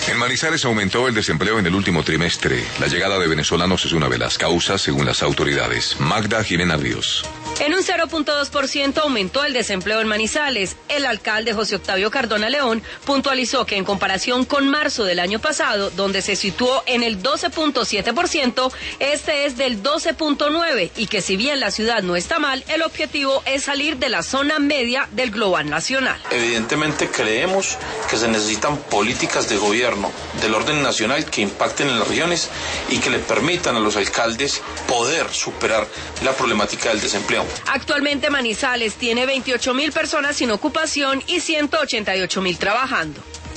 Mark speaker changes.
Speaker 1: En Manizales aumentó el desempleo en el último trimestre. La llegada de venezolanos es una de las causas, según las autoridades. Magda Jimena Ríos.
Speaker 2: En un 0.2% aumentó el desempleo en Manizales. El alcalde José Octavio Cardona León puntualizó que en comparación con marzo del año pasado, donde se situó en el 12.7%, este es del 12.9% y que si bien la ciudad no está mal, el objetivo es salir de la zona media del global nacional.
Speaker 3: Evidentemente creemos que se necesitan políticas de gobierno del orden nacional que impacten en las regiones y que le permitan a los alcaldes poder superar la problemática del desempleo.
Speaker 2: Actualmente Manizales tiene 28.000 personas sin ocupación y 188.000 trabajando.